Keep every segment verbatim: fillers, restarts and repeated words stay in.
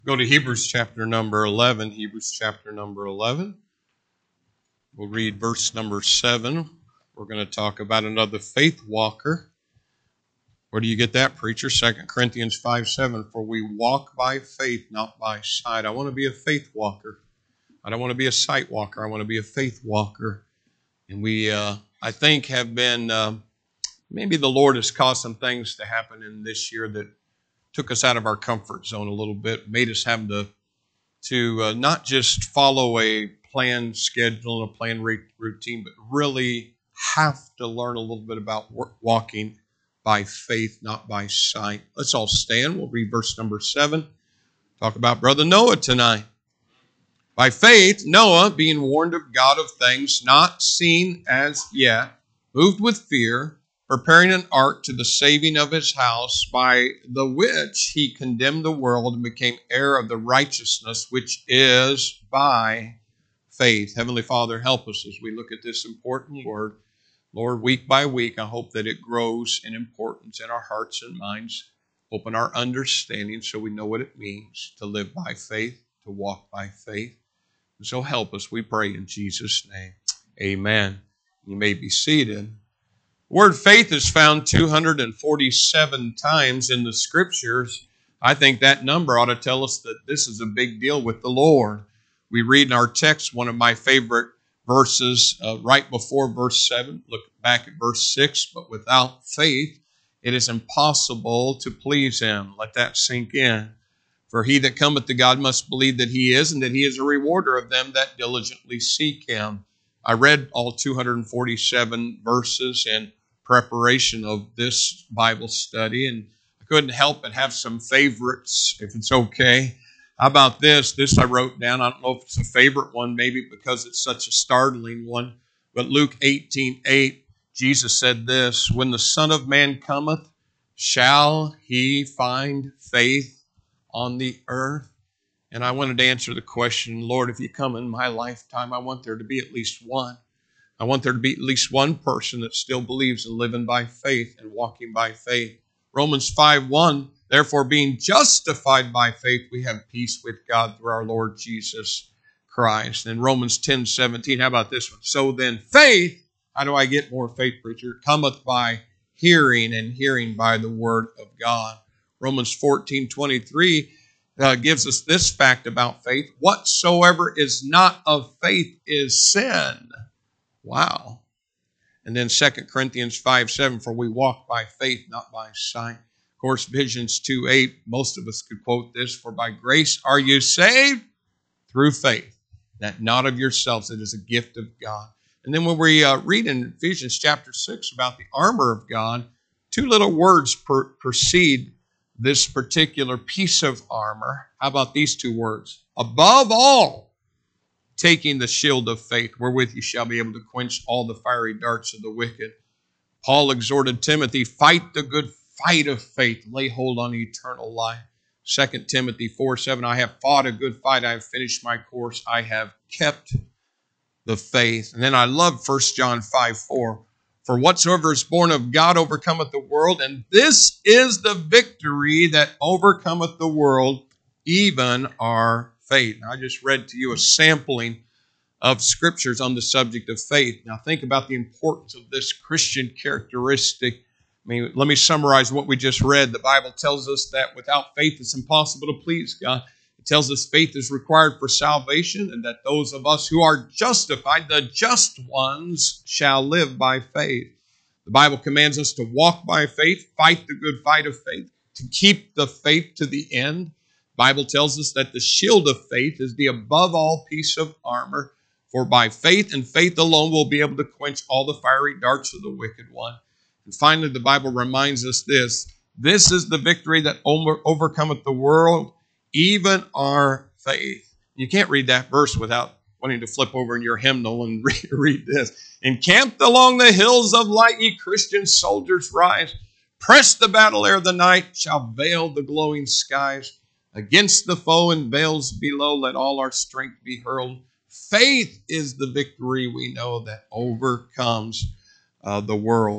Go to Hebrews chapter number eleven. Hebrews chapter number eleven. We'll read verse number seven. We're going to talk about another faith walker. Where do you get that, preacher? Second Corinthians five seven. For we walk by faith, not by sight. I want to be a faith walker. I don't want to be a sight walker. I want to be a faith walker. And we, uh, I think, have been, uh, maybe the Lord has caused some things to happen in this year that took us out of our comfort zone a little bit, made us have to, to uh, not just follow a planned schedule and a planned routine, but really have to learn a little bit about walking by faith, not by sight. Let's all stand. We'll read verse number seven. Talk about Brother Noah tonight. By faith, Noah, being warned of God of things not seen as yet, moved with fear, preparing an ark to the saving of his house, by the which he condemned the world and became heir of the righteousness which is by faith. Heavenly Father, help us as we look at this important word. Lord, week by week, I hope that it grows in importance in our hearts and minds. Open our understanding so we know what it means to live by faith, to walk by faith. And so help us, we pray in Jesus' name. Amen. You may be seated. The word faith is found two hundred forty-seven times in the Scriptures. I think that number ought to tell us that this is a big deal with the Lord. We read in our text one of my favorite verses uh, right before verse seven. Look back at verse six. But without faith, it is impossible to please Him. Let that sink in. For he that cometh to God must believe that He is, and that He is a rewarder of them that diligently seek Him. I read all two hundred forty-seven verses in preparation of this Bible study, and I couldn't help but have some favorites, if it's okay. How about this? This I wrote down. I don't know if it's a favorite one, maybe because it's such a startling one. But Luke eighteen eight, Jesus said this, when the Son of Man cometh, shall He find faith on the earth? And I wanted to answer the question, Lord, if you come in my lifetime, I want there to be at least one. I want there to be at least one person that still believes in living by faith and walking by faith. Romans five one, therefore being justified by faith, we have peace with God through our Lord Jesus Christ. And Romans ten seventeen, how about this one? So then faith, how do I get more faith, preacher? Cometh by hearing, and hearing by the word of God. Romans fourteen twenty-three uh, gives us this fact about faith. Whatsoever is not of faith is sin. Wow. And then Second Corinthians five seven, for we walk by faith, not by sight. Of course, Ephesians two eight, most of us could quote this, for by grace are you saved through faith, that not of yourselves, it is a gift of God. And then when we uh, read in Ephesians chapter six about the armor of God, two little words per- precede this particular piece of armor. How about these two words? Above all, taking the shield of faith, wherewith you shall be able to quench all the fiery darts of the wicked. Paul exhorted Timothy, fight the good fight of faith, lay hold on eternal life. Second Timothy four seven, I have fought a good fight, I have finished my course, I have kept the faith. And then I love First John five four, for whatsoever is born of God overcometh the world, and this is the victory that overcometh the world, even our faith. Now, I just read to you a sampling of scriptures on the subject of faith. Now think about the importance of this Christian characteristic. I mean, let me summarize what we just read. The Bible tells us that without faith it's impossible to please God. It tells us faith is required for salvation, and that those of us who are justified, the just ones, shall live by faith. The Bible commands us to walk by faith, fight the good fight of faith, to keep the faith to the end. The Bible tells us that the shield of faith is the above all piece of armor, for by faith and faith alone we'll be able to quench all the fiery darts of the wicked one. And finally, the Bible reminds us this, this is the victory that over, overcometh the world, even our faith. You can't read that verse without wanting to flip over in your hymnal and read, read this. Encamped along the hills of light, ye Christian soldiers rise. Press the battle ere the night shall veil the glowing skies. Against the foe in vales below, let all our strength be hurled. Faith is the victory we know that overcomes uh, the world.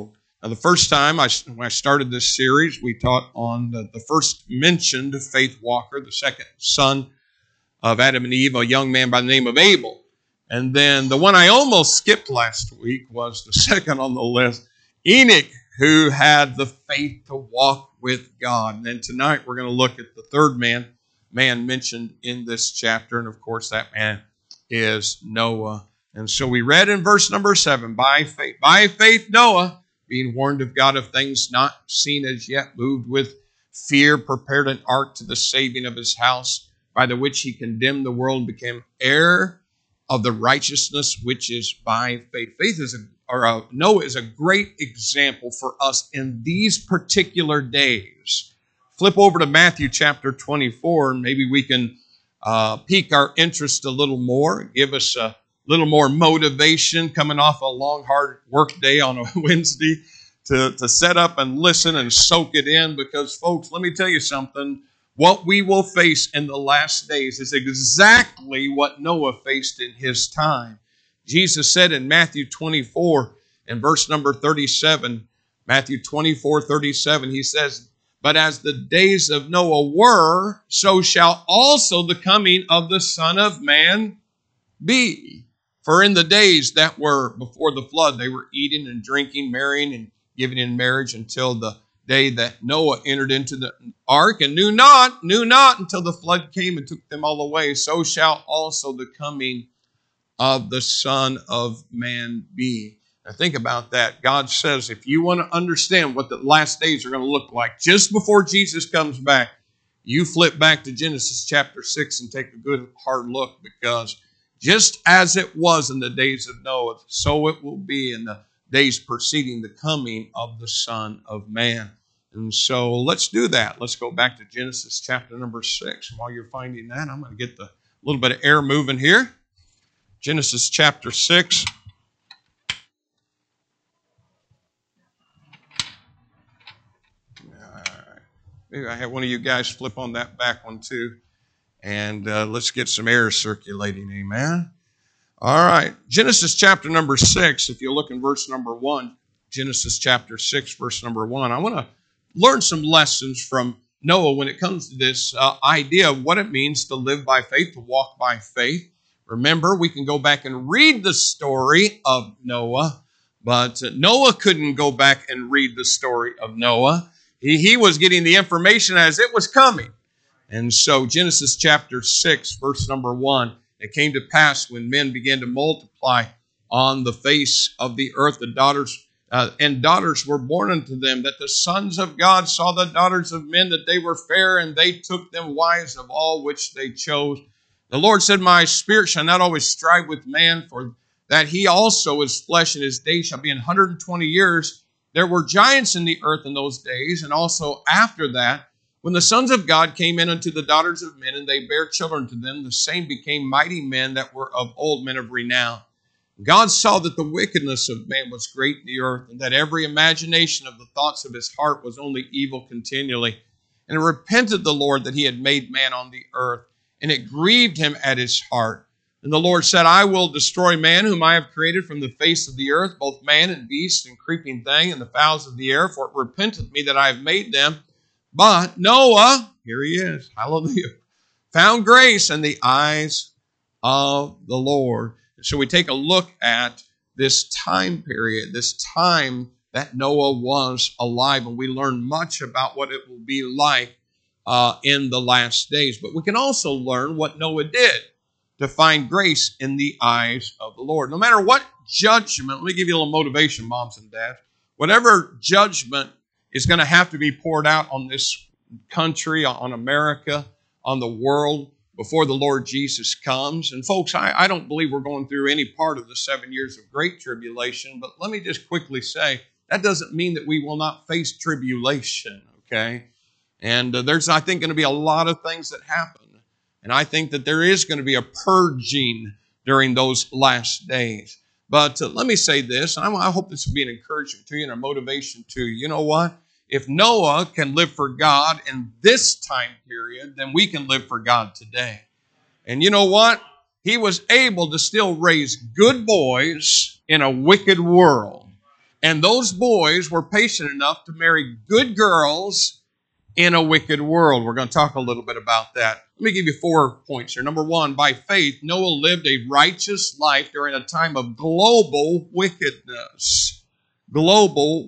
Now, the first time I, when I started this series, we taught on the, the first mentioned faith walker, the second son of Adam and Eve, a young man by the name of Abel. And then the one I almost skipped last week was the second on the list, Enoch, who had the faith to walk with God. And then tonight we're going to look at the third man, man mentioned in this chapter. And of course that man is Noah. And so we read in verse number seven, by faith, by faith Noah, being warned of God of things not seen as yet, moved with fear, prepared an ark to the saving of his house, by the which he condemned the world and became heir of the righteousness which is by faith. Faith is a, or a, Noah is a great example for us in these particular days. Flip over to Matthew chapter twenty-four, and maybe we can uh, pique our interest a little more, give us a little more motivation coming off a long, hard work day on a Wednesday to, to set up and listen and soak it in. Because, folks, let me tell you something. What we will face in the last days is exactly what Noah faced in his time. Jesus said in Matthew twenty-four, in verse number thirty-seven, Matthew twenty-four, thirty-seven, he says, "But as the days of Noah were, so shall also the coming of the Son of Man be. For in the days that were before the flood, they were eating and drinking, marrying and giving in marriage until the day that Noah entered into the ark, and knew not, knew not until the flood came and took them all away. So shall also the coming of the Son of Man be." Now think about that. God says, if you want to understand what the last days are going to look like, just before Jesus comes back, you flip back to Genesis chapter six and take a good hard look, because just as it was in the days of Noah, so it will be in the days preceding the coming of the Son of Man. And so let's do that. Let's go back to Genesis chapter number six. And while you're finding that, I'm going to get the little bit of air moving here. Genesis chapter six. All right. Maybe I have one of you guys flip on that back one too. And uh, let's get some air circulating. Amen. All right. Genesis chapter number six, if you look in verse number one, Genesis chapter six, verse number one, I want to learn some lessons from Noah when it comes to this uh, idea of what it means to live by faith, to walk by faith. Remember, we can go back and read the story of Noah, but uh, Noah couldn't go back and read the story of Noah. He, he was getting the information as it was coming. And so Genesis chapter six, verse number one, it came to pass when men began to multiply on the face of the earth, the daughters uh, and daughters were born unto them, that the sons of God saw the daughters of men, that they were fair, and they took them wives of all which they chose. The Lord said, My spirit shall not always strive with man, for that he also is flesh, and his days shall be an hundred and twenty years. There were giants in the earth in those days, and also after that, when the sons of God came in unto the daughters of men, and they bare children to them, the same became mighty men that were of old, men of renown. God saw that the wickedness of man was great in the earth, and that every imagination of the thoughts of his heart was only evil continually. And it repented the Lord that he had made man on the earth, and it grieved him at his heart. And the Lord said, I will destroy man whom I have created from the face of the earth, both man and beast and creeping thing and the fowls of the air, for it repenteth me that I have made them. But Noah, here he is, hallelujah, found grace in the eyes of the Lord. So we take a look at this time period, this time that Noah was alive, and we learn much about what it will be like uh, in the last days. But we can also learn what Noah did to find grace in the eyes of the Lord. No matter what judgment, let me give you a little motivation, moms and dads. Whatever judgment is going to have to be poured out on this country, on America, on the world, before the Lord Jesus comes. And folks, I, I don't believe we're going through any part of the seven years of great tribulation, but let me just quickly say, that doesn't mean that we will not face tribulation, okay? And uh, there's, I think, going to be a lot of things that happen. And I think that there is going to be a purging during those last days. But uh, let me say this, and I, I hope this will be an encouragement to you and a motivation to you. You know what? If Noah can live for God in this time period, then we can live for God today. And you know what? He was able to still raise good boys in a wicked world. And those boys were patient enough to marry good girls in a wicked world. We're going to talk a little bit about that. Let me give you four points here. Number one, by faith, Noah lived a righteous life during a time of global wickedness. Global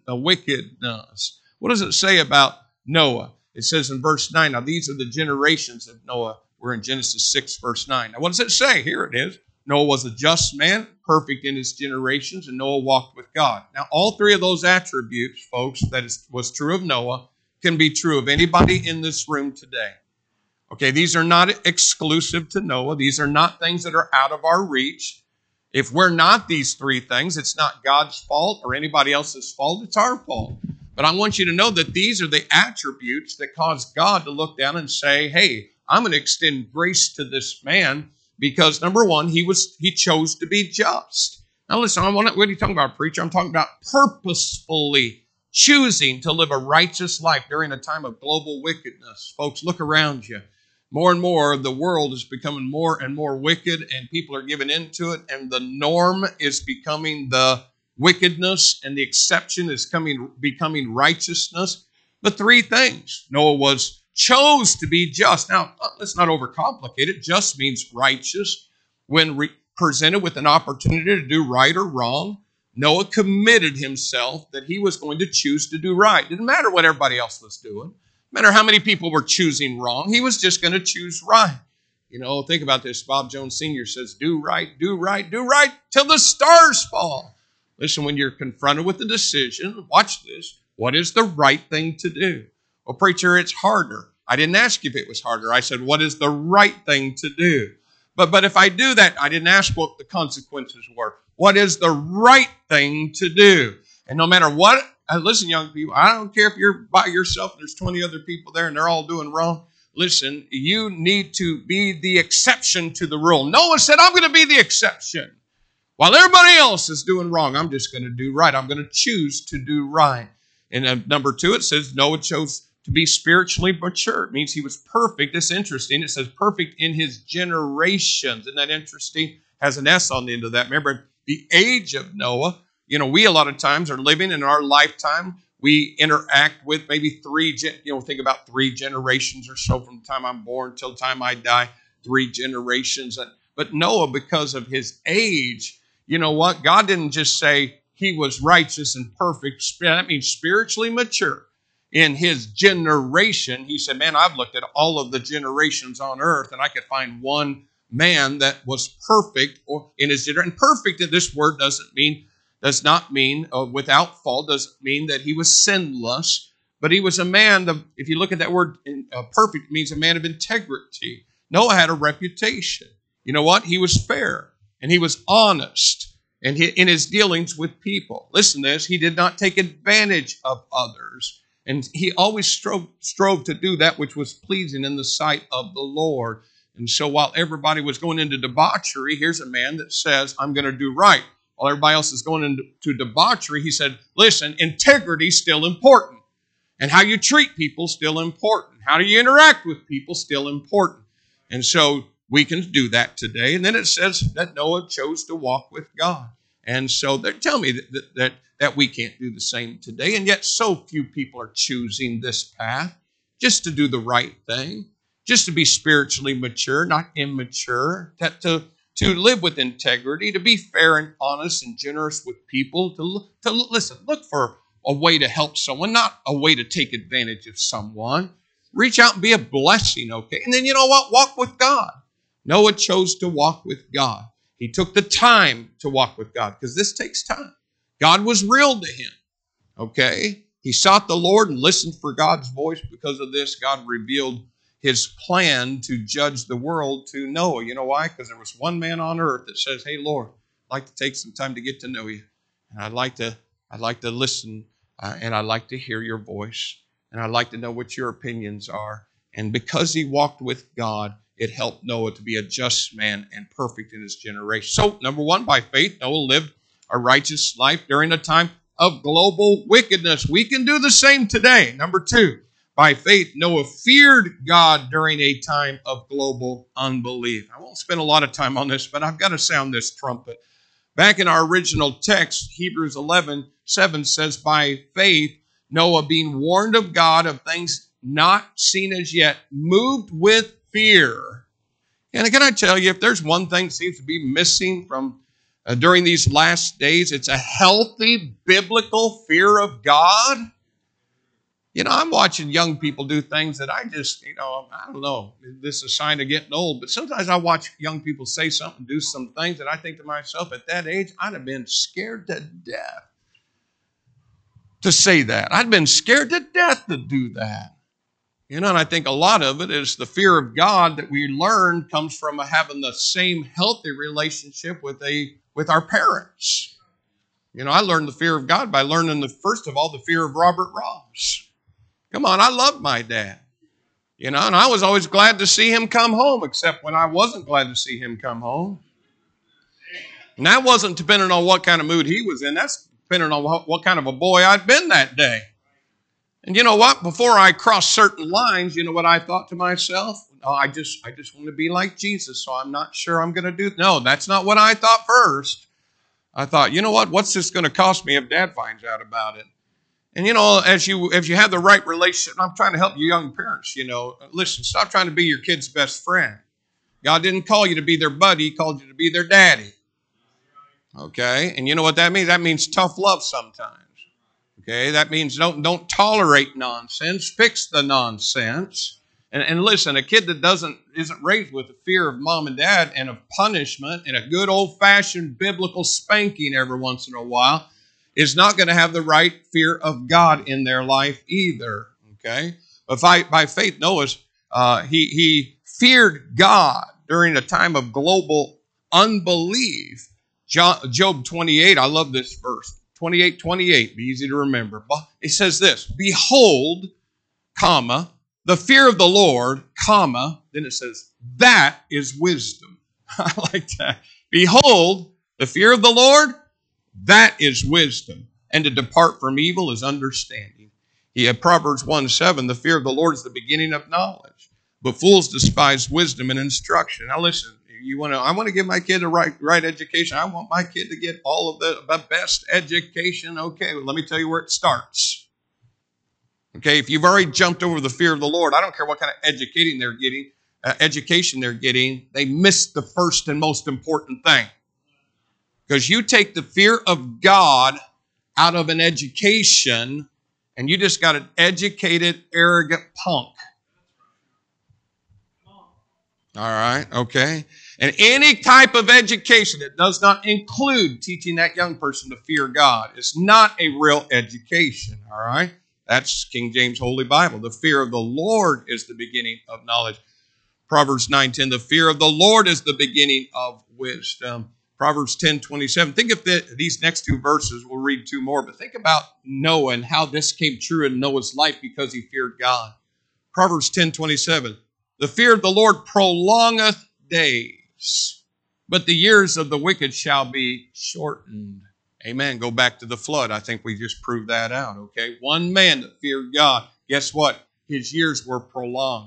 wickedness. What does it say about Noah? It says in verse nine, now these are the generations of Noah. We're in Genesis six, verse nine. Now what does it say? Here it is. Noah was a just man, perfect in his generations, and Noah walked with God. Now all three of those attributes, folks, that is, was true of Noah, can be true of anybody in this room today. Okay, these are not exclusive to Noah. These are not things that are out of our reach. If we're not these three things, it's not God's fault or anybody else's fault. It's our fault. But I want you to know that these are the attributes that cause God to look down and say, hey, I'm going to extend grace to this man because, number one, he was he chose to be just. Now listen, I want to, what are you talking about, preacher? I'm talking about purposefully choosing to live a righteous life during a time of global wickedness. Folks, look around you. More and more, the world is becoming more and more wicked, and people are giving into it, and the norm is becoming the wickedness, and the exception is coming becoming righteousness. But three things. Noah was chose to be just. Now, let's not overcomplicate it. Just means righteous. When re- presented with an opportunity to do right or wrong, Noah committed himself that he was going to choose to do right. Didn't matter what everybody else was doing. No matter how many people were choosing wrong, he was just going to choose right. You know, think about this. Bob Jones Senior says, do right, do right, do right till the stars fall. Listen, when you're confronted with a decision, watch this. What is the right thing to do? Well, preacher, it's harder. I didn't ask you if it was harder. I said, what is the right thing to do? But, but if I do that, I didn't ask what the consequences were. What is the right thing to do? And no matter what, uh, listen, young people, I don't care if you're by yourself and there's twenty other people there and they're all doing wrong. Listen, you need to be the exception to the rule. Noah said, I'm going to be the exception. While everybody else is doing wrong, I'm just going to do right. I'm going to choose to do right. And uh, number two, it says Noah chose to be spiritually mature. It means he was perfect. It's interesting. It says perfect in his generations. Isn't that interesting? Has an S on the end of that. Remember, the age of Noah, you know, we a lot of times are living in our lifetime. We interact with maybe three, you know, think about three generations or so from the time I'm born till the time I die, three generations. But Noah, because of his age, you know what? God didn't just say he was righteous and perfect. That means spiritually mature. In his generation, he said, man, I've looked at all of the generations on earth and I could find one man that was perfect or in his generation. And perfect in this word doesn't mean, does not mean uh, without fault, doesn't mean that he was sinless, but he was a man, of, if you look at that word, uh, perfect means a man of integrity. Noah had a reputation. You know what? He was fair and he was honest and he, in his dealings with people. Listen to this, he did not take advantage of others. And he always strove, strove to do that which was pleasing in the sight of the Lord. And so while everybody was going into debauchery, here's a man that says, I'm going to do right. While everybody else is going into debauchery, he said, listen, integrity is still important. And how you treat people is still important. How do you interact with people is still important. And so we can do that today. And then it says that Noah chose to walk with God. And so tell me that, that, that, that we can't do the same today. And yet so few people are choosing this path just to do the right thing, just to be spiritually mature, not immature, that to, to live with integrity, to be fair and honest and generous with people, to, to listen, look for a way to help someone, not a way to take advantage of someone. Reach out and be a blessing, okay? And then you know what? Walk with God. Noah chose to walk with God. He took the time to walk with God because this takes time. God was real to him, okay? He sought the Lord and listened for God's voice. Because of this, God revealed his plan to judge the world to Noah. You know why? Because there was one man on earth that says, hey, Lord, I'd like to take some time to get to know you. And I'd like to, I'd like to listen, uh, and I'd like to hear your voice. And I'd like to know what your opinions are. And because he walked with God, it helped Noah to be a just man and perfect in his generation. So, number one, by faith, Noah lived a righteous life during a time of global wickedness. We can do the same today. Number two, by faith, Noah feared God during a time of global unbelief. I won't spend a lot of time on this, but I've got to sound this trumpet. Back in our original text, Hebrews eleven seven says, by faith, Noah, being warned of God of things not seen as yet, moved with fear. And can I tell you, if there's one thing that seems to be missing from uh, during these last days, it's a healthy biblical fear of God. You know, I'm watching young people do things that I just, you know, I don't know, this is a sign of getting old, but sometimes I watch young people say something, do some things that I think to myself, at that age, I'd have been scared to death to say that. I'd been scared to death to do that. You know, and I think a lot of it is the fear of God that we learn comes from having the same healthy relationship with a with our parents. You know, I learned the fear of God by learning, the first of all, the fear of Robert Ross. Come on, I loved my dad. You know, and I was always glad to see him come home, except when I wasn't glad to see him come home. And that wasn't depending on what kind of mood he was in. That's depending on what, what kind of a boy I'd been that day. And you know what? Before I crossed certain lines, you know what I thought to myself? Oh, I just, I just want to be like Jesus, so I'm not sure I'm going to do. No, that's not what I thought first. I thought, you know what? What's this going to cost me if Dad finds out about it? And you know, as you if you have the right relationship, I'm trying to help you young parents, you know, listen, stop trying to be your kid's best friend. God didn't call you to be their buddy, He called you to be their daddy. Okay? And you know what that means? That means tough love sometimes. Okay? That means don't don't tolerate nonsense, fix the nonsense. And, and listen, a kid that doesn't isn't raised with the fear of mom and dad and of punishment and a good old-fashioned biblical spanking every once in a while is not going to have the right fear of God in their life either. Okay? But by, by faith, Noah's, uh, he, he feared God during a time of global unbelief. Job twenty-eight, I love this verse. twenty-eight twenty-eight, be easy to remember. It says this, behold, comma, the fear of the Lord, comma, then it says, that is wisdom. I like that. Behold, the fear of the Lord, that is wisdom. And to depart from evil is understanding. He had Proverbs one seven, the fear of the Lord is the beginning of knowledge. But fools despise wisdom and instruction. Now listen, you want to, I want to give my kid the right, right education. I want my kid to get all of the, the best education. Okay, well, let me tell you where it starts. Okay, if you've already jumped over the fear of the Lord, I don't care what kind of educating they're getting, uh, education they're getting, they missed the first and most important thing. Because you take the fear of God out of an education, and you just got an educated, arrogant punk. All right, okay? And any type of education that does not include teaching that young person to fear God is not a real education, all right? That's King James Holy Bible. The fear of the Lord is the beginning of knowledge. Proverbs nine ten, the fear of the Lord is the beginning of wisdom. Proverbs ten twenty-seven. Think of the, these next two verses. We'll read two more, but think about Noah and how this came true in Noah's life because he feared God. Proverbs ten twenty-seven. The fear of the Lord prolongeth days, but the years of the wicked shall be shortened. Amen. Go back to the flood. I think we just proved that out, okay? One man that feared God. Guess what? His years were prolonged.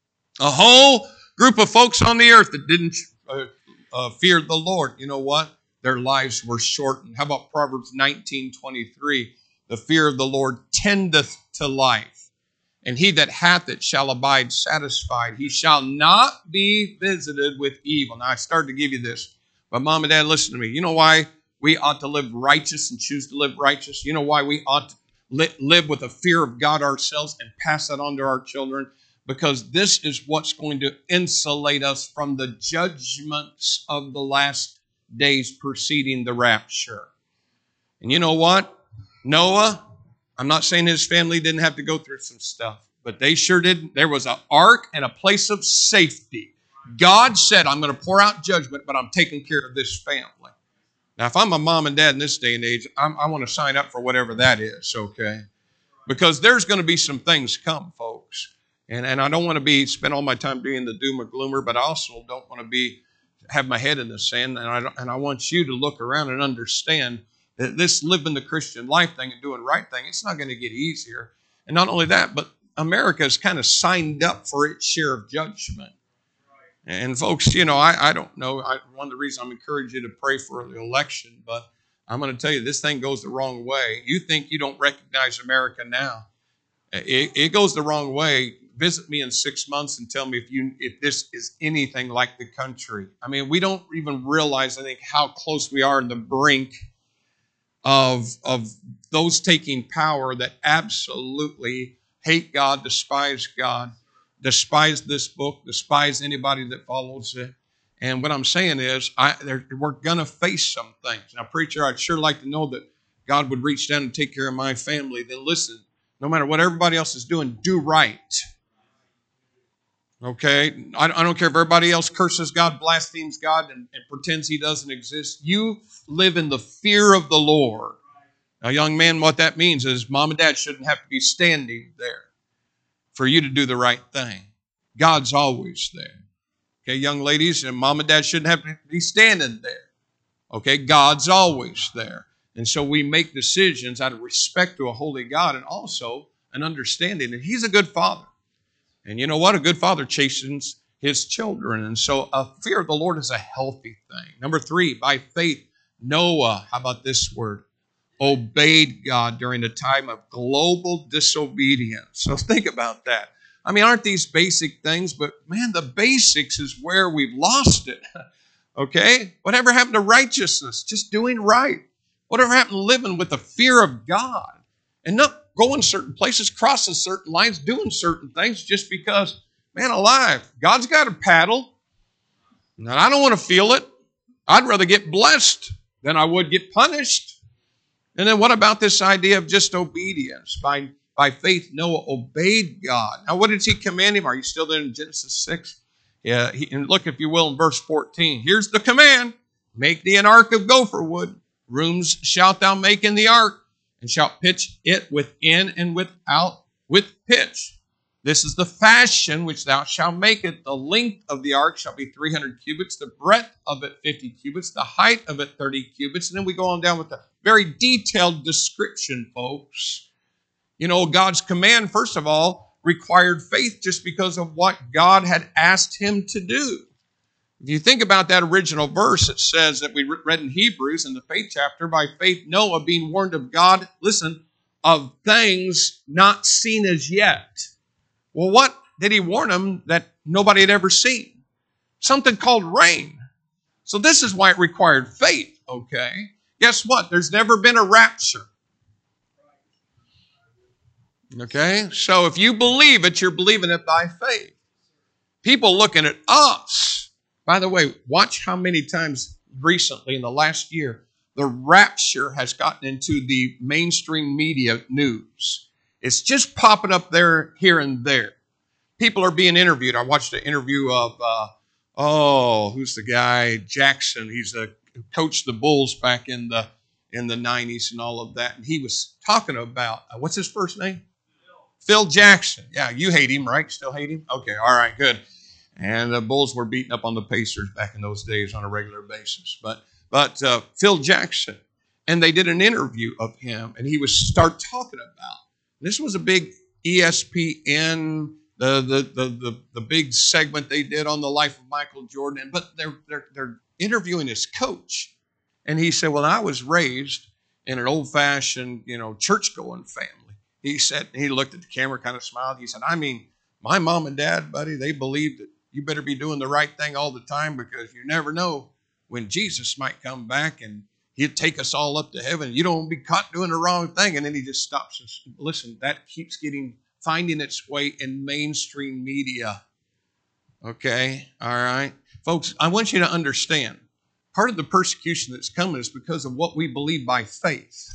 A whole group of folks on the earth that didn't uh, uh, fear the Lord. You know what? Their lives were shortened. How about Proverbs nineteen twenty-three? The fear of the Lord tendeth to life, and he that hath it shall abide satisfied. He shall not be visited with evil. Now, I started to give you this, but Mom and Dad, listen to me. You know why we ought to live righteous and choose to live righteous? You know why we ought to li- live with a fear of God ourselves and pass that on to our children? Because this is what's going to insulate us from the judgments of the last days preceding the rapture. And you know what? Noah, I'm not saying his family didn't have to go through some stuff, but they sure did. There was an ark and a place of safety. God said, I'm going to pour out judgment, but I'm taking care of this family. Now, if I'm a mom and dad in this day and age, I'm, I want to sign up for whatever that is, okay? Because there's going to be some things come, folks. And, and I don't want to be spend all my time being the doom or gloomer, but I also don't want to be have my head in the sand. And I, and I want you to look around and understand that this living the Christian life thing and doing right thing, it's not going to get easier. And not only that, but America has kind of signed up for its share of judgment. And folks, you know, I, I don't know. I, one of the reasons I'm encouraging you to pray for the election, but I'm going to tell you, this thing goes the wrong way. You think you don't recognize America now. It, it goes the wrong way. Visit me in six months and tell me if you if this is anything like the country. I mean, we don't even realize, I think, how close we are in the brink of, of those taking power that absolutely hate God, despise God, despise this book, despise anybody that follows it. And what I'm saying is, I, we're going to face some things. Now, preacher, I'd sure like to know that God would reach down and take care of my family. Then listen, no matter what everybody else is doing, do right. Okay? I, I don't care if everybody else curses God, blasphemes God, and, and pretends He doesn't exist. You live in the fear of the Lord. Now, young man, what that means is mom and dad shouldn't have to be standing there for you to do the right thing. God's always there. Okay, young ladies, and mom and dad shouldn't have to be standing there. Okay, God's always there. And so we make decisions out of respect to a holy God and also an understanding that He's a good Father. And you know what? A good Father chastens His children. And so a fear of the Lord is a healthy thing. Number three, by faith, Noah, how about this word? Obeyed God during a time of global disobedience. So think about that. I mean, aren't these basic things? But man, the basics is where we've lost it. Okay? Whatever happened to righteousness? Just doing right. Whatever happened to living with the fear of God? And not going certain places, crossing certain lines, doing certain things just because, man alive, God's got a paddle. And I don't want to feel it. I'd rather get blessed than I would get punished. And then what about this idea of just obedience? By By faith, Noah obeyed God. Now, what did He command him? Are you still there in Genesis six? Yeah, he, and look, if you will, in verse fourteen. Here's the command. Make thee an ark of gopher wood. Rooms shalt thou make in the ark, and shalt pitch it within and without with pitch. This is the fashion which thou shalt make it. The length of the ark shall be three hundred cubits, the breadth of it fifty cubits, the height of it thirty cubits. And then we go on down with a very detailed description, folks. You know, God's command, first of all, required faith just because of what God had asked him to do. If you think about that original verse, it says that we read in Hebrews in the faith chapter, by faith Noah being warned of God, listen, of things not seen as yet. Well, what did he warn them that nobody had ever seen? Something called rain. So this is why it required faith, okay? Guess what? There's never been a rapture. Okay? So if you believe it, you're believing it by faith. People looking at us. By the way, watch how many times recently in the last year the rapture has gotten into the mainstream media news. It's just popping up there, here and there. People are being interviewed. I watched an interview of, uh, oh, who's the guy? Jackson. He's a coached the Bulls back in the in the nineties and all of that. And he was talking about, uh, what's his first name? Phil Jackson. Yeah, you hate him, right? Still hate him? Okay, all right, good. And the Bulls were beating up on the Pacers back in those days on a regular basis. But but uh, Phil Jackson, and they did an interview of him, and he was start talking about. This was a big E S P N, the the the the, the big segment they did on the life of Michael Jordan. But they're they're they're interviewing his coach, and he said, "Well, I was raised in an old-fashioned, you know, church-going family." He said, he looked at the camera, kind of smiled. He said, "I mean, my mom and dad, buddy, they believed that you better be doing the right thing all the time because you never know when Jesus might come back and he'd take us all up to heaven. You don't want to be caught doing the wrong thing." And then he just stops and says, listen, that keeps getting, finding its way in mainstream media. Okay, all right. Folks, I want you to understand, part of the persecution that's coming is because of what we believe by faith.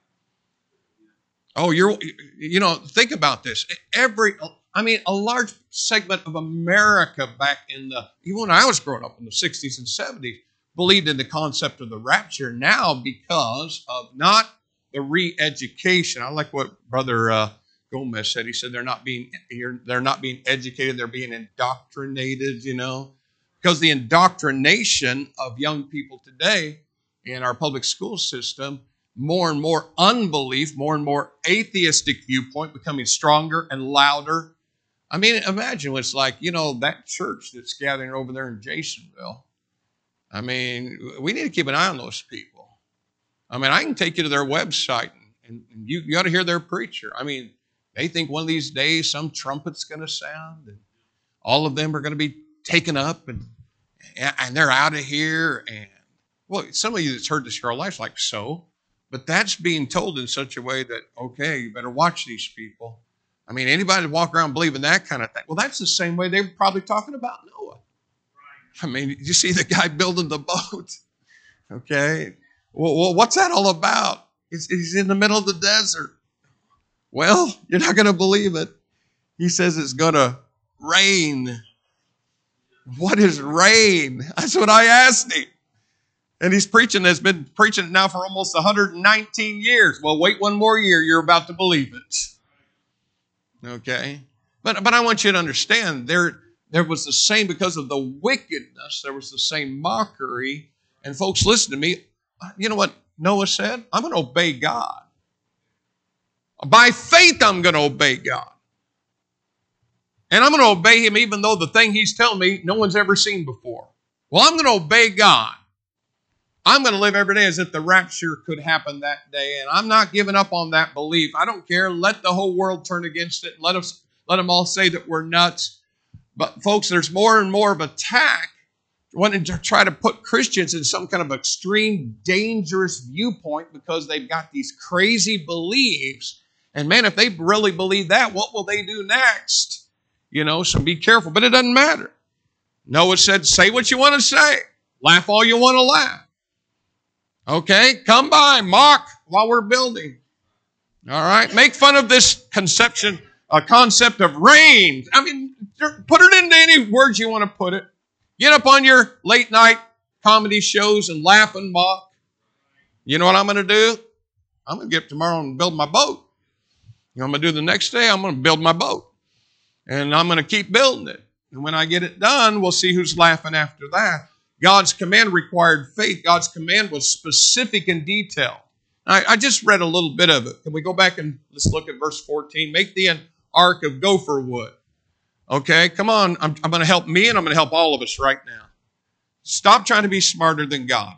Oh, you're, you know, think about this. Every, I mean, a large segment of America back in the, even when I was growing up in the sixties and seventies, believed in the concept of the rapture. Now, because of not the re-education, I like what Brother uh, Gomez said. He said they're not being, they're not being educated, they're being indoctrinated, you know, because the indoctrination of young people today in our public school system, more and more unbelief, more and more atheistic viewpoint becoming stronger and louder. I mean, imagine what's like, you know, that church that's gathering over there in Jasonville. I mean, we need to keep an eye on those people. I mean, I can take you to their website, and, and you, you ought to hear their preacher. I mean, they think one of these days some trumpet's going to sound, and all of them are going to be taken up, and and they're out of here. And, well, some of you that's heard this your whole life, like, so? But that's being told in such a way that, okay, you better watch these people. I mean, anybody that walk around believing that kind of thing, well, that's the same way they were probably talking about Noah. I mean, you see the guy building the boat, okay? Well, what's that all about? He's, he's in the middle of the desert. Well, you're not going to believe it. He says it's going to rain. What is rain? That's what I asked him. And he's preaching this, been preaching it now for almost one hundred nineteen years. Well, wait one more year, you're about to believe it. Okay? But but I want you to understand, there, there was the same, because of the wickedness, there was the same mockery. And folks, listen to me. You know what Noah said? I'm going to obey God. By faith, I'm going to obey God. And I'm going to obey him even though the thing he's telling me no one's ever seen before. Well, I'm going to obey God. I'm going to live every day as if the rapture could happen that day. And I'm not giving up on that belief. I don't care. Let the whole world turn against it. Let us, let them all say that we're nuts. But folks, there's more and more of attack wanting to try to put Christians in some kind of extreme, dangerous viewpoint because they've got these crazy beliefs. And man, if they really believe that, what will they do next? You know, so be careful. But it doesn't matter. Noah said, say what you want to say. Laugh all you want to laugh. Okay, come by, mock while we're building. All right, make fun of this conception, a concept of rain. I mean, put it into any words you want to put it. Get up on your late night comedy shows and laugh and mock. You know what I'm going to do? I'm going to get up tomorrow and build my boat. You know what I'm going to do the next day? I'm going to build my boat. And I'm going to keep building it. And when I get it done, we'll see who's laughing after that. God's command required faith. God's command was specific and detailed. I, I just read a little bit of it. Can we go back and let's look at verse fourteen? Make thee an ark of gopher wood. Okay, come on. I'm, I'm going to help me and I'm going to help all of us right now. Stop trying to be smarter than God.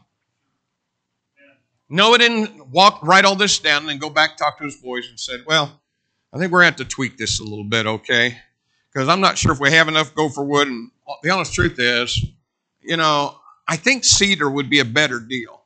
Noah didn't walk, write all this down and then go back, talk to his boys and said, well, I think we're going to have to tweak this a little bit, okay? Because I'm not sure if we have enough gopher wood. And the honest truth is, you know, I think cedar would be a better deal.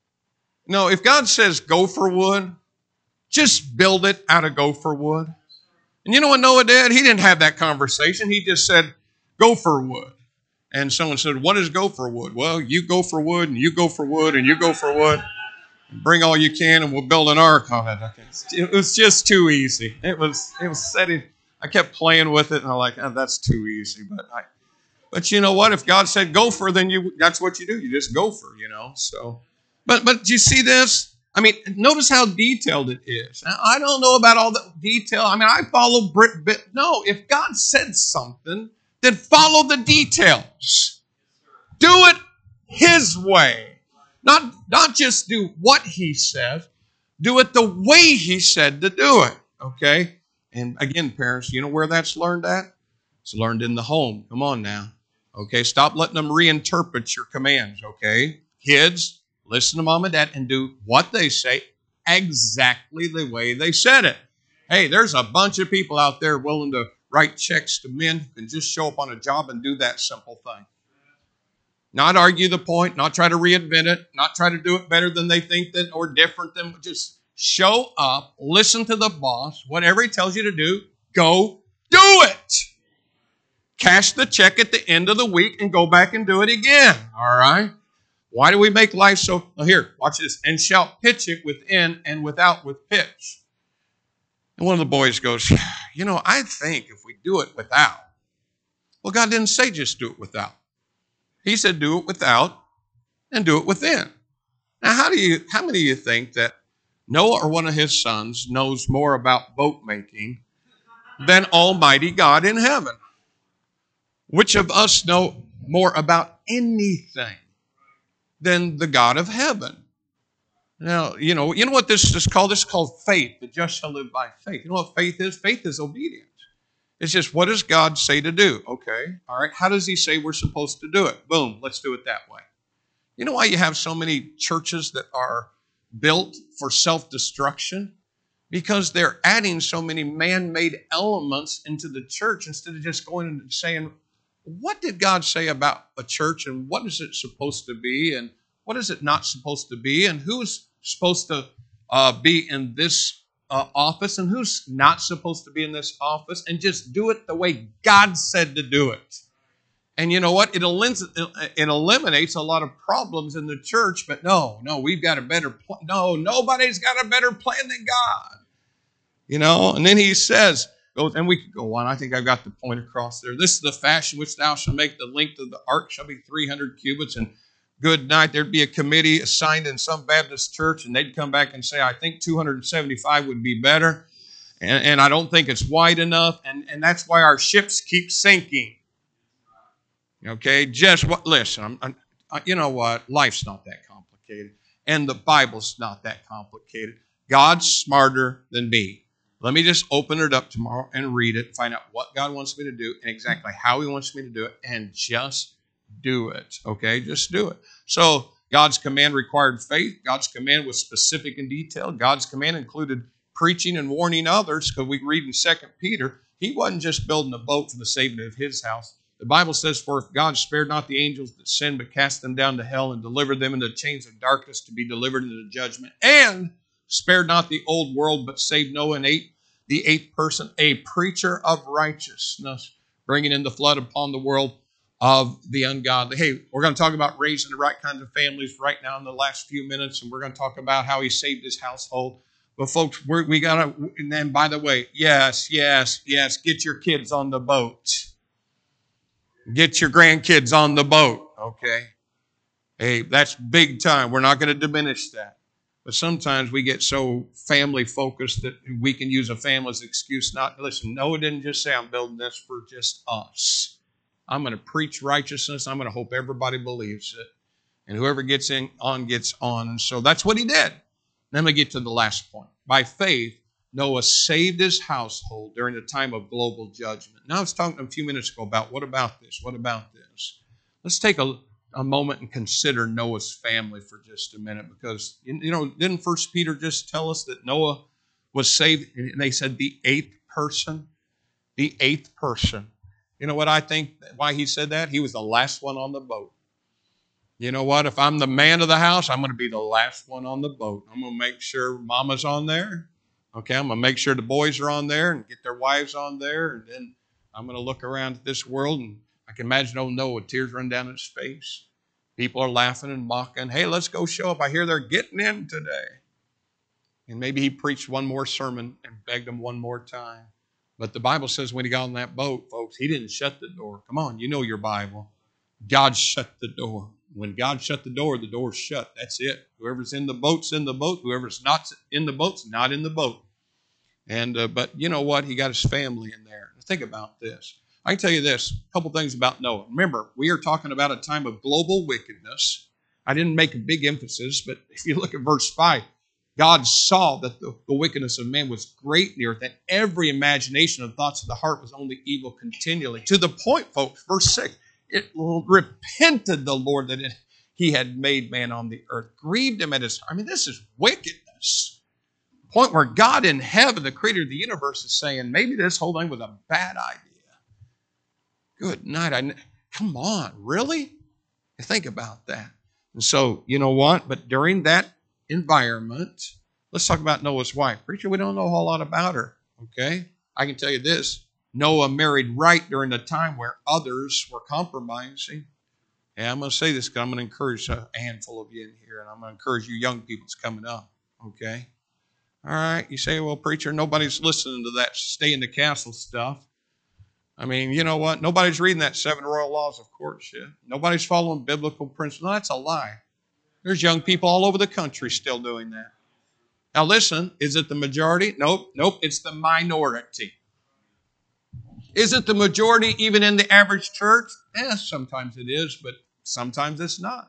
No, if God says gopher wood, just build it out of gopher wood. And you know what Noah did? He didn't have that conversation. He just said gopher wood. And someone said, what is gopher wood? Well, you go for wood, and you go for wood, and you go for wood. Bring all you can, and we'll build an ark on it. It was just too easy. It was, it was setting. I kept playing with it, and I'm like, oh, that's too easy. But I, but you know what? If God said gopher, then you that's what you do. You just gopher, you know. So, but but do you see this? I mean, notice how detailed it is. Now, I don't know about all the detail. I mean, I follow Brit bit. No, if God said something, then follow the details. Do it His way. Not, not just do what He says, do it the way He said to do it, okay? And again, parents, you know where that's learned at? It's learned in the home. Come on now, okay? Stop letting them reinterpret your commands, okay? Kids, listen to mom and dad and do what they say exactly the way they said it. Hey, there's a bunch of people out there willing to write checks to men who can just show up on a job and do that simple thing. Not argue the point, not try to reinvent it, not try to do it better than they think that or different than, just show up, listen to the boss, whatever he tells you to do, go do it. Cash the check at the end of the week and go back and do it again, all right? Why do we make life so, well, here, watch this, and shall pitch it within and without with pitch. And one of the boys goes, you know, I think if we do it without, well, God didn't say just do it without. He said, do it without and do it within. Now, how do you, how many of you think that Noah or one of his sons knows more about boat making than Almighty God in heaven? Which of us know more about anything than the God of heaven? Now, you know, you know what this is called? This is called faith. The just shall live by faith. You know what faith is? Faith is obedience. It's just, what does God say to do? Okay, all right. How does he say we're supposed to do it? Boom, let's do it that way. You know why you have so many churches that are built for self-destruction? Because they're adding so many man-made elements into the church instead of just going and saying, what did God say about a church, and what is it supposed to be, and what is it not supposed to be, and who's supposed to uh, be in this uh, office, and who's not supposed to be in this office, and just do it the way God said to do it. And you know what? It, elim- it eliminates a lot of problems in the church, but no, no, we've got a better plan. No, nobody's got a better plan than God. You know, and then he says, and we could go on. I think I've got the point across there. This is the fashion which thou shalt make. The length of the ark shall be three hundred cubits. And good night, there'd be a committee assigned in some Baptist church, and they'd come back and say, I think two hundred seventy-five would be better. And, and I don't think it's wide enough. And, and that's why our ships keep sinking. Okay, just what? Listen, I'm, I'm, you know what? Life's not that complicated. And the Bible's not that complicated. God's smarter than me. Let me just open it up tomorrow and read it, find out what God wants me to do and exactly how he wants me to do it, and just do it, okay? Just do it. So God's command required faith. God's command was specific and detailed. God's command included preaching and warning others, because we read in Second Peter, he wasn't just building a boat for the saving of his house. The Bible says, for if God spared not the angels that sinned, but cast them down to hell and delivered them into the chains of darkness to be delivered into the judgment, and spared not the old world, but saved Noah and eight, the eighth person, a preacher of righteousness, bringing in the flood upon the world of the ungodly. Hey, we're going to talk about raising the right kinds of families right now in the last few minutes, and we're going to talk about how he saved his household. But folks, we're, we got to, and then by the way, yes, yes, yes, get your kids on the boat. Get your grandkids on the boat, okay? Hey, that's big time. We're not going to diminish that. But sometimes we get so family focused that we can use a family's excuse not to listen. Noah didn't just say, I'm building this for just us. I'm going to preach righteousness. I'm going to hope everybody believes it. And whoever gets in on gets on. And so that's what he did. Then we get to the last point. By faith, Noah saved his household during the time of global judgment. Now I was talking a few minutes ago about what about this? What about this? Let's take a a moment and consider Noah's family for just a minute, because, you know, didn't First Peter just tell us that Noah was saved, and they said the eighth person? The eighth person. You know what I think, why he said that? He was the last one on the boat. You know what? If I'm the man of the house, I'm going to be the last one on the boat. I'm going to make sure mama's on there. Okay, I'm going to make sure the boys are on there and get their wives on there, and then I'm going to look around at this world, and I can imagine old Noah, tears run down his face. People are laughing and mocking. Hey, let's go show up. I hear they're getting in today. And maybe he preached one more sermon and begged them one more time. But the Bible says when he got on that boat, folks, he didn't shut the door. Come on, you know your Bible. God shut the door. When God shut the door, the door's shut. That's it. Whoever's in the boat's in the boat. Whoever's not in the boat's not in the boat. And uh, but you know what? He got his family in there. Think about this. I can tell you this, a couple things about Noah. Remember, we are talking about a time of global wickedness. I didn't make a big emphasis, but if you look at verse five, God saw that the, the wickedness of man was great in the earth, and every imagination and thoughts of the heart was only evil continually. To the point, folks, verse six, it repented the Lord that it, he had made man on the earth, grieved him at his heart. I mean, this is wickedness. The point where God in heaven, the creator of the universe, is saying, maybe this whole thing was a bad idea. Good night. I, come on, really? Think about that. And so, you know what? But during that environment, let's talk about Noah's wife. Preacher, we don't know a whole lot about her, okay? I can tell you this. Noah married right during a time where others were compromising. And I'm going to say this because I'm going to encourage a handful of you in here, and I'm going to encourage you young people that's coming up, okay? All right, you say, well, preacher, nobody's listening to that stay in the castle stuff. I mean, you know what? Nobody's reading that seven royal laws of courtship. Nobody's following biblical principles. No, that's a lie. There's young people all over the country still doing that. Now listen, is it the majority? Nope, nope, it's the minority. Is it the majority even in the average church? Yes, sometimes it is, but sometimes it's not.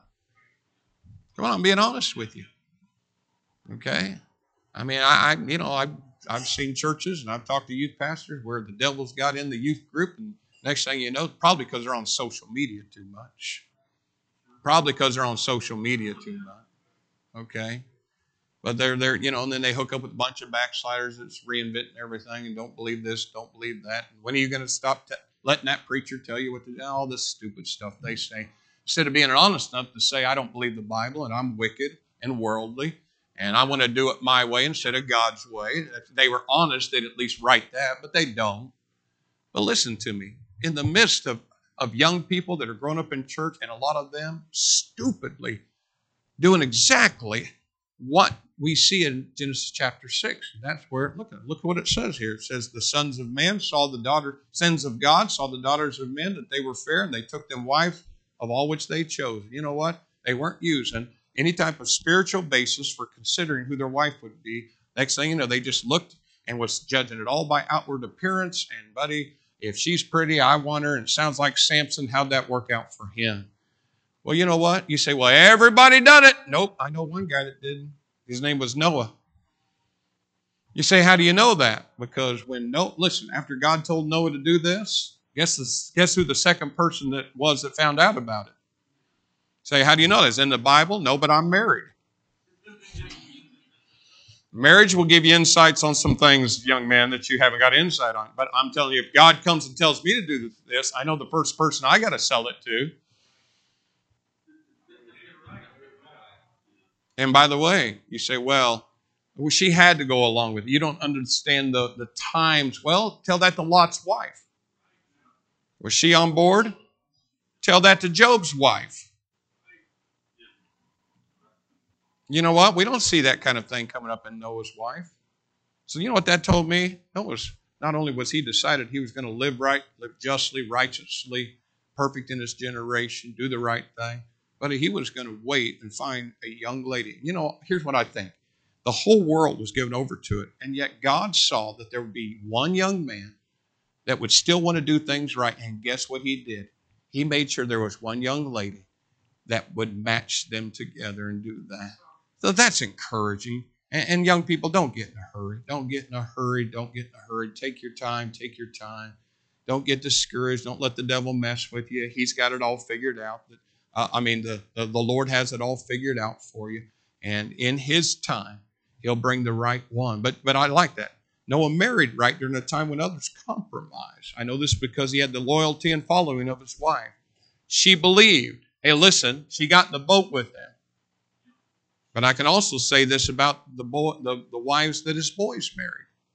Come on, I'm being honest with you. Okay? I mean, I, I you know, I I've seen churches and I've talked to youth pastors where the devil's got in the youth group, and next thing you know, probably because they're on social media too much. Probably because they're on social media too much. Okay? But they're there, you know, and then they hook up with a bunch of backsliders that's reinventing everything and don't believe this, don't believe that. When are you going to stop t- letting that preacher tell you what to do? All this stupid stuff they say. Instead of being honest enough to say, I don't believe the Bible and I'm wicked and worldly and I want to do it my way instead of God's way. If they were honest, they'd at least write that, but they don't. But listen to me. In the midst of, of young people that are growing up in church, and a lot of them stupidly doing exactly what we see in Genesis chapter six. That's where, look at look at what it says here. It says, the sons of man saw the daughter, sons of God saw the daughters of men, that they were fair, and they took them wives of all which they chose. You know what? They weren't using any type of spiritual basis for considering who their wife would be. Next thing you know, they just looked and was judging it all by outward appearance. And buddy, if she's pretty, I want her. And it sounds like Samson. How'd that work out for him? Well, you know what? You say, well, everybody done it. Nope, I know one guy that didn't. His name was Noah. You say, how do you know that? Because when Noah, listen, after God told Noah to do this, guess, this, guess who the second person that was that found out about it? Say, how do you know this? In the Bible? No, but I'm married. Marriage will give you insights on some things, young man, that you haven't got insight on. But I'm telling you, if God comes and tells me to do this, I know the first person I got to sell it to. And by the way, you say, well, well, she had to go along with it. You don't understand the, the times. Well, tell that to Lot's wife. Was she on board? Tell that to Job's wife. You know what? We don't see that kind of thing coming up in Noah's wife. So you know what that told me? Noah's, not only was he decided he was going to live right, live justly, righteously, perfect in his generation, do the right thing, but he was going to wait and find a young lady. You know, here's what I think. The whole world was given over to it, and yet God saw that there would be one young man that would still want to do things right, and guess what he did? He made sure there was one young lady that would match them together and do that. So that's encouraging. And, and young people, don't get in a hurry. Don't get in a hurry. Don't get in a hurry. Take your time. Take your time. Don't get discouraged. Don't let the devil mess with you. He's got it all figured out. Uh, I mean, the, the, the Lord has it all figured out for you. And in his time, he'll bring the right one. But, but I like that. Noah married right during a time when others compromised. I know this because he had the loyalty and following of his wife. She believed. Hey, listen, she got in the boat with him. But I can also say this about the, boy, the, the wives that his boys married.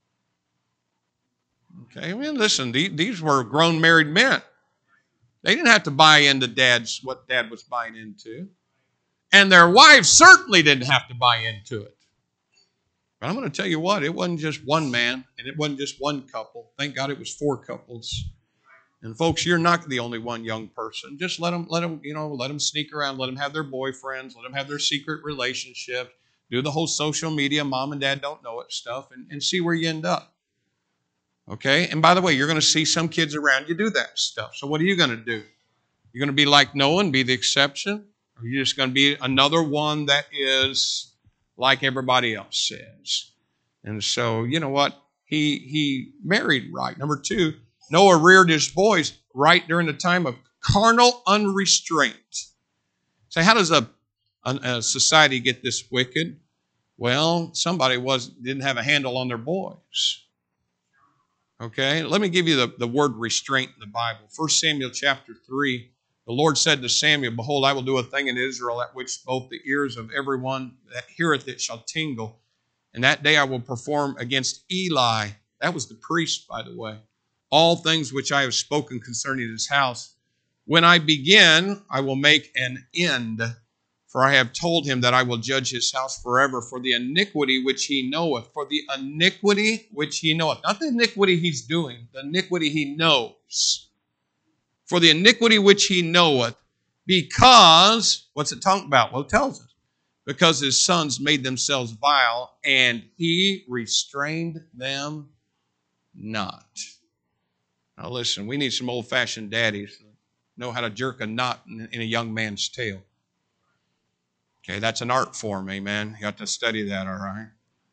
Okay, I mean, listen, these, these were grown married men. They didn't have to buy into dad's what dad was buying into. And their wives certainly didn't have to buy into it. But I'm going to tell you what, it wasn't just one man, and it wasn't just one couple. Thank God it was four couples. And folks, you're not the only one young person. Just let them, let them, you know, let them sneak around. Let them have their boyfriends. Let them have their secret relationships. Do the whole social media, mom and dad don't know it stuff, and, and see where you end up. Okay? And by the way, you're going to see some kids around you do that stuff. So what are you going to do? You're going to be like Noah and be the exception? Or are you just going to be another one that is like everybody else says? And so, you know what? He, he married right. Number two, Noah reared his boys right during the time of carnal unrestraint. So how does a, a, a society get this wicked? Well, somebody was didn't have a handle on their boys. Okay, let me give you the, the word restraint in the Bible. First Samuel chapter three, the Lord said to Samuel, behold, I will do a thing in Israel at which both the ears of everyone that heareth it shall tingle. And that day I will perform against Eli. That was the priest, by the way. All things which I have spoken concerning his house. When I begin, I will make an end. For I have told him that I will judge his house forever for the iniquity which he knoweth. For the iniquity which he knoweth. Not the iniquity he's doing, the iniquity he knows. For the iniquity which he knoweth. Because, what's it talking about? Well, it tells us. Because his sons made themselves vile, and he restrained them not. Now listen, we need some old-fashioned daddies that know how to jerk a knot in, in a young man's tail. Okay, that's an art form, amen. You have to study that, all right?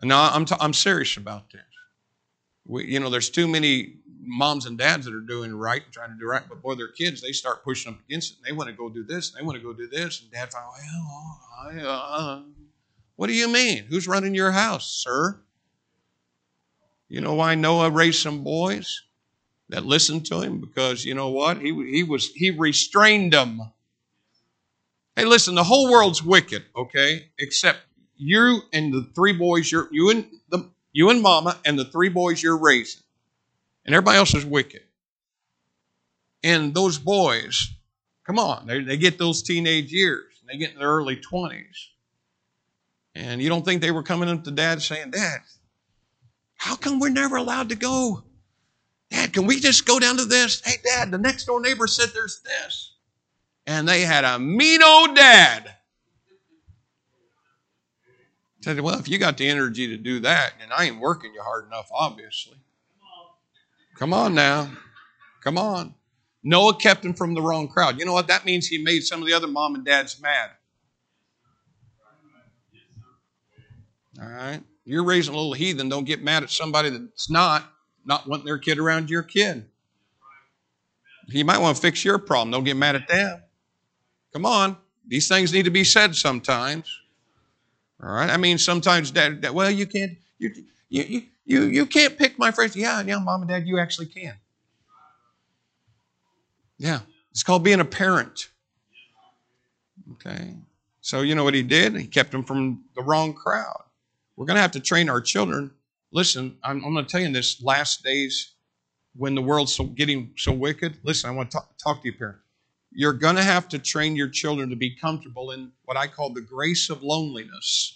No, I'm, t- I'm serious about this. We, you know, there's too many moms and dads that are doing right, trying to do right, but boy, their kids, they start pushing up against it. And they want to go do this, and they want to go do this, and dad's like, well, I, uh, what do you mean? Who's running your house, sir? You know why Noah raised some boys that listened to him? Because you know what? He, he was he restrained them. Hey, listen, the whole world's wicked, okay? Except you and the three boys you're you and the you and mama and the three boys you're raising. And everybody else is wicked. And those boys, come on, they, they get those teenage years. They get in their early twenties. And you don't think they were coming up to Dad saying, Dad, how come we're never allowed to go? Dad, can we just go down to this? Hey, Dad, the next door neighbor said there's this. And they had a mean old dad. I said, well, if you got the energy to do that, then I ain't working you hard enough, obviously. Come on now. Come on. Noah kept him from the wrong crowd. You know what? That means he made some of the other mom and dads mad. All right? You're raising a little heathen. Don't get mad at somebody that's not, not wanting their kid around your kid. You might want to fix your problem. Don't get mad at them. Come on. These things need to be said sometimes. All right? I mean, sometimes, dad, dad well, you can't, you, you, you, you can't pick my friends. Yeah, yeah, mom and dad, you actually can. Yeah. It's called being a parent. Okay? So you know what he did? He kept them from the wrong crowd. We're going to have to train our children. Listen, I'm, I'm going to tell you in this last days when the world's so getting so wicked. Listen, I want to talk, talk to you, parent. You're going to have to train your children to be comfortable in what I call the grace of loneliness.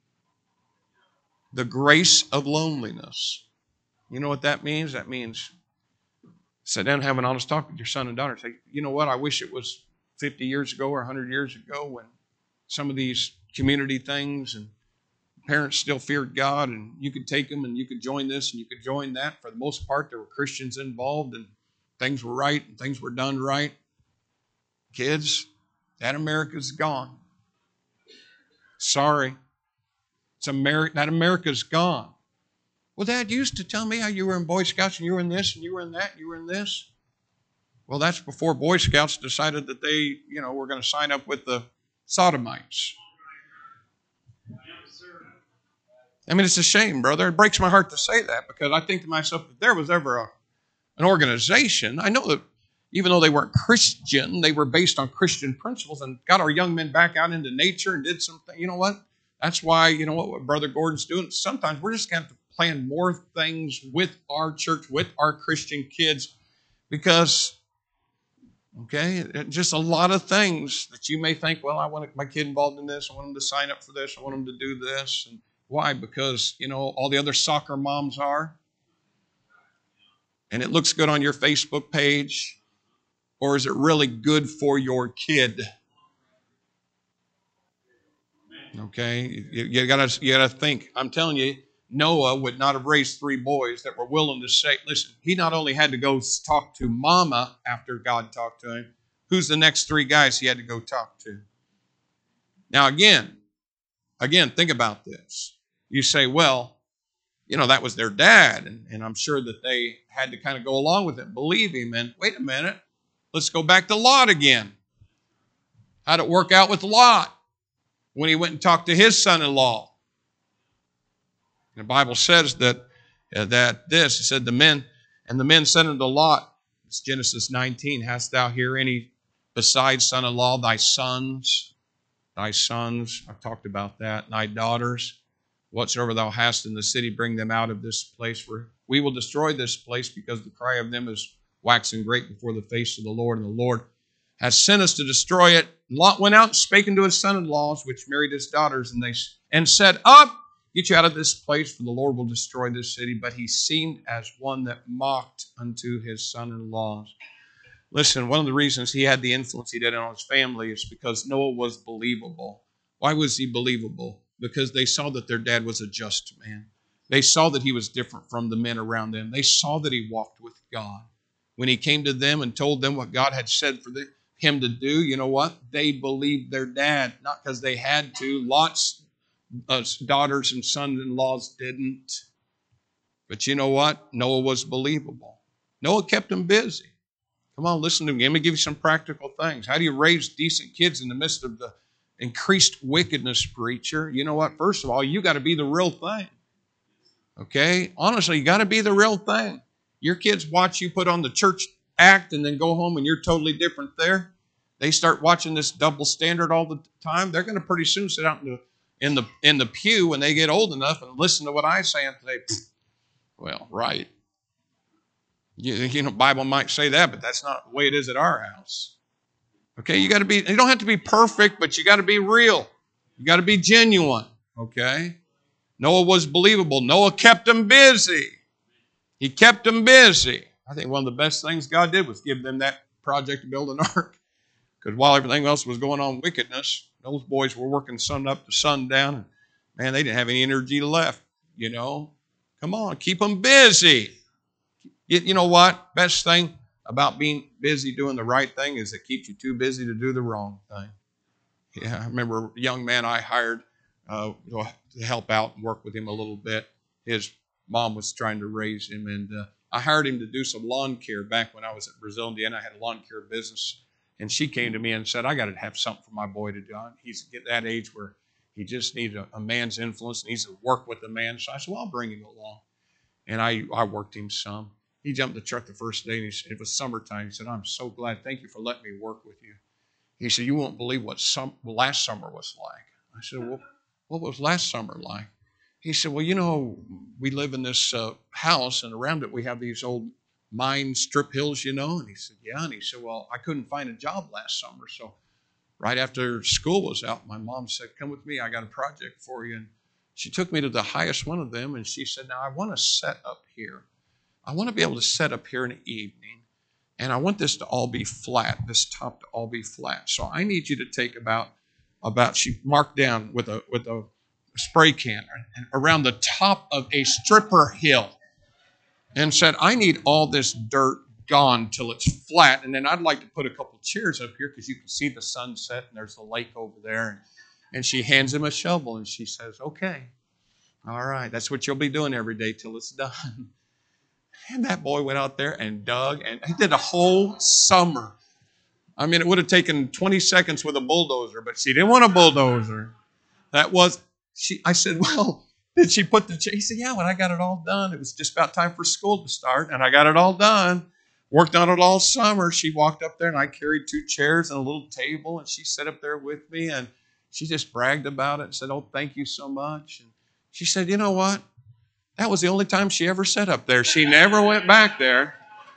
The grace of loneliness. You know what that means? That means sit down and have an honest talk with your son and daughter. Say, you know what? I wish it was fifty years ago or one hundred years ago when some of these community things and parents still feared God, and you could take them and you could join this and you could join that. For the most part, there were Christians involved and things were right and things were done right. Kids, that America's gone. Sorry. It's America, that America's gone. Well, Dad, you used to tell me how you were in Boy Scouts and you were in this and you were in that and you were in this. Well, that's before Boy Scouts decided that they, you know, were going to sign up with the sodomites. I mean, it's a shame, brother. It breaks my heart to say that because I think to myself, if there was ever a, an organization, I know that even though they weren't Christian, they were based on Christian principles and got our young men back out into nature and did something. You know what? That's why, you know what, what Brother Gordon's doing. Sometimes we're just going to have to plan more things with our church, with our Christian kids, because, okay, just a lot of things that you may think, well, I want my kid involved in this. I want them to sign up for this. I want them to do this. And why? Because, you know, all the other soccer moms are. And it looks good on your Facebook page. Or is it really good for your kid? Okay, you, you gotta you gotta think. I'm telling you, Noah would not have raised three boys that were willing to say, listen, he not only had to go talk to mama after God talked to him, who's the next three guys he had to go talk to? Now again, again, think about this. You say, well, you know, that was their dad, and, and I'm sure that they had to kind of go along with it, believe him. And wait a minute, let's go back to Lot again. How'd it work out with Lot when he went and talked to his son-in-law? The Bible says that uh, that this, it said the men, and the men said unto Lot, it's Genesis nineteen, hast thou here any besides son-in-law, thy sons, thy sons, I've talked about that, thy daughters, whatsoever thou hast in the city, bring them out of this place, for we will destroy this place, because the cry of them is waxing great before the face of the Lord, and the Lord has sent us to destroy it. Lot went out and spake unto his son-in-laws, which married his daughters, and they and said, Up, get you out of this place, for the Lord will destroy this city. But he seemed as one that mocked unto his son-in-laws. Listen, one of the reasons he had the influence he did on his family is because Noah was believable. Why was he believable? Because they saw that their dad was a just man. They saw that he was different from the men around them. They saw that he walked with God. When he came to them and told them what God had said for him to do, you know what? They believed their dad, not because they had to. Lot's uh, daughters and sons-in-laws didn't. But you know what? Noah was believable. Noah kept them busy. Come on, listen to me. Let me give you some practical things. How do you raise decent kids in the midst of the increased wickedness, preacher? You know what? First of all, you got to be the real thing. Okay? Honestly, you got to be the real thing. Your kids watch you put on the church act and then go home and you're totally different there. They start watching this double standard all the time. They're going to pretty soon sit out in the in the in the pew when they get old enough and listen to what I say and say, well, right. You, you know, Bible might say that, but that's not the way it is at our house. Okay, you got to be, you don't have to be perfect, but you got to be real. You got to be genuine. Okay? Noah was believable. Noah kept them busy. He kept them busy. I think one of the best things God did was give them that project to build an ark. Because while everything else was going on wickedness, those boys were working sun up to sundown. And man, they didn't have any energy left, you know. Come on, keep them busy. You, you know what? Best thing about being busy doing the right thing is it keeps you too busy to do the wrong thing. Yeah, I remember a young man I hired uh, to help out and work with him a little bit. His mom was trying to raise him, and uh, I hired him to do some lawn care back when I was at Brazil, Indiana. I had a lawn care business, and she came to me and said, I got to have something for my boy to do. He's at that age where he just needs a, a man's influence, needs to work with a man. So I said, well, I'll bring him along. And I, I worked him some. He jumped the truck the first day, and he said, it was summertime. He said, I'm so glad. Thank you for letting me work with you. He said, you won't believe what some, last summer was like. I said, well, what was last summer like? He said, well, you know, we live in this uh, house, and around it we have these old mine strip hills, you know. And he said, yeah. And he said, well, I couldn't find a job last summer. So right after school was out, my mom said, come with me. I got a project for you. And she took me to the highest one of them, and she said, now I want to set up here. I want to be able to set up here in the evening, and I want this to all be flat, this top to all be flat. So I need you to take about, about she marked down with a with a spray can and around the top of a stripper hill and said, I need all this dirt gone till it's flat, and then I'd like to put a couple chairs up here because you can see the sunset and there's the lake over there. And, and she hands him a shovel, and she says, okay, all right, that's what you'll be doing every day till it's done. And that boy went out there and dug, and he did a whole summer. I mean, it would have taken twenty seconds with a bulldozer, but she didn't want a bulldozer. That was, she. I said, well, did she put the, he said, yeah, when I got it all done, it was just about time for school to start, and I got it all done. Worked on it all summer. She walked up there, and I carried two chairs and a little table, and she sat up there with me, and she just bragged about it and said, oh, thank you so much. And she said, you know what? That was the only time she ever sat up there. She never went back there.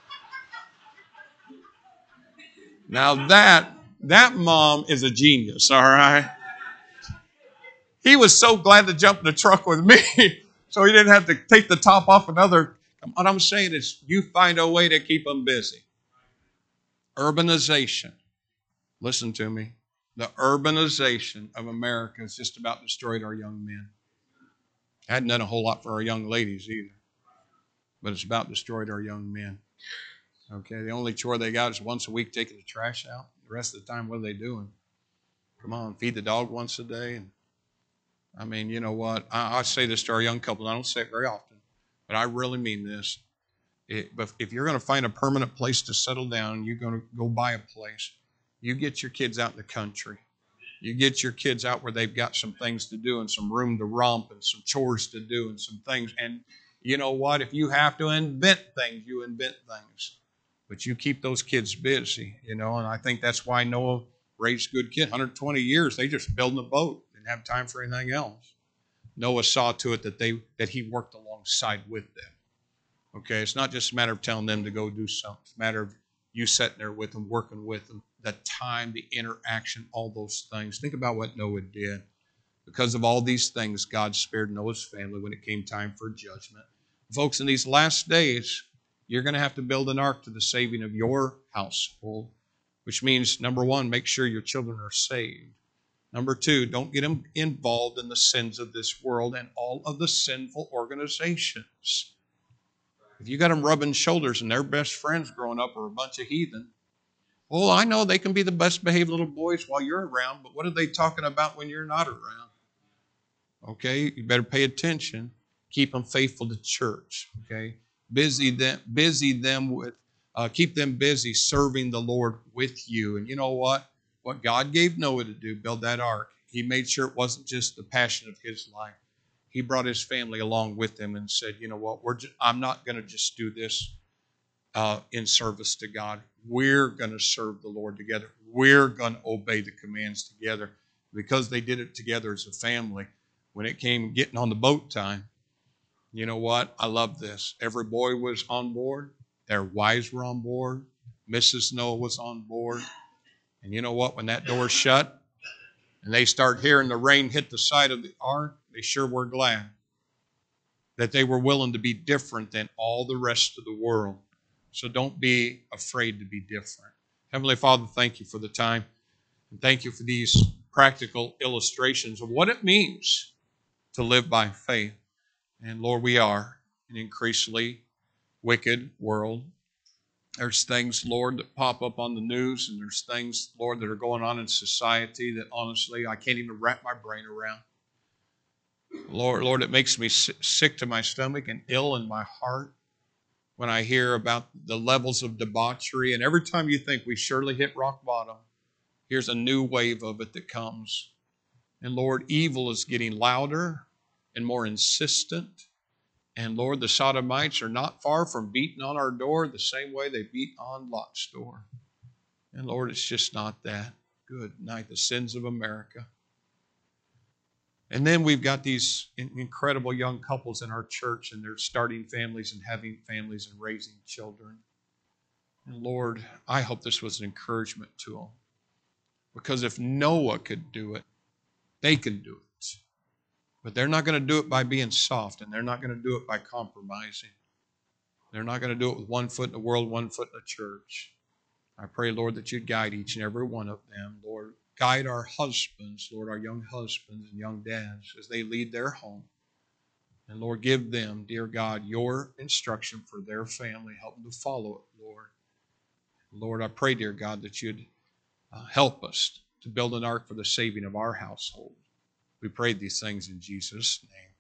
Now that, that mom is a genius, all right? He was so glad to jump in the truck with me so he didn't have to take the top off another. What I'm saying is you find a way to keep them busy. Urbanization. Listen to me. The urbanization of America has just about destroyed our young men. I hadn't done a whole lot for our young ladies either. But it's about destroyed our young men. Okay, the only chore they got is once a week taking the trash out. The rest of the time, what are they doing? Come on, feed the dog once a day. And I mean, you know what? I, I say this to our young couple. I don't say it very often, but I really mean this. It, but if you're going to find a permanent place to settle down, you're going to go buy a place, you get your kids out in the country. You get your kids out where they've got some things to do and some room to romp and some chores to do and some things. And you know what? If you have to invent things, you invent things. But you keep those kids busy, you know. And I think that's why Noah raised good kids. one hundred twenty years, they just building a boat. Didn't have time for anything else. Noah saw to it that they that he worked alongside with them. Okay, it's not just a matter of telling them to go do something. It's a matter of you sitting there with them, working with them, the time, the interaction, all those things. Think about what Noah did. Because of all these things, God spared Noah's family when it came time for judgment. Folks, in these last days, you're going to have to build an ark to the saving of your household, which means, number one, make sure your children are saved. Number two, don't get them involved in the sins of this world and all of the sinful organizations. If you got them rubbing shoulders and their best friends growing up are a bunch of heathen, well, I know they can be the best behaved little boys while you're around, but what are they talking about when you're not around? Okay, you better pay attention. Keep them faithful to church. Okay, busy them, busy them with, uh, keep them busy serving the Lord with you. And you know what? What God gave Noah to do, build that ark. He made sure it wasn't just the passion of his life. He brought his family along with him and said, you know what? We're just, I'm not going to just do this uh, in service to God. We're going to serve the Lord together. We're going to obey the commands together. Because they did it together as a family, when it came getting on the boat time, you know what? I love this. Every boy was on board. Their wives were on board. Missus Noah was on board. And you know what? When that door shut and they start hearing the rain hit the side of the ark, they sure were glad that they were willing to be different than all the rest of the world. So don't be afraid to be different. Heavenly Father, thank you for the time. And thank you for these practical illustrations of what it means to live by faith. And Lord, we are an increasingly wicked world. There's things, Lord, that pop up on the news, and there's things, Lord, that are going on in society that honestly I can't even wrap my brain around. Lord, Lord, it makes me sick to my stomach and ill in my heart when I hear about the levels of debauchery. And every time you think we surely hit rock bottom, here's a new wave of it that comes. And Lord, evil is getting louder and more insistent. And Lord, the sodomites are not far from beating on our door the same way they beat on Lot's door. And Lord, it's just not that. Good night, the sins of America. And then we've got these incredible young couples in our church, and they're starting families and having families and raising children. And Lord, I hope this was an encouragement to them. Because if Noah could do it, they can do it. But they're not going to do it by being soft, and they're not going to do it by compromising. They're not going to do it with one foot in the world, one foot in the church. I pray, Lord, that you'd guide each and every one of them. Lord, guide our husbands, Lord, our young husbands and young dads as they lead their home. And Lord, give them, dear God, your instruction for their family. Help them to follow it, Lord. Lord, I pray, dear God, that you'd uh, help us to build an ark for the saving of our household. We pray these things in Jesus' name.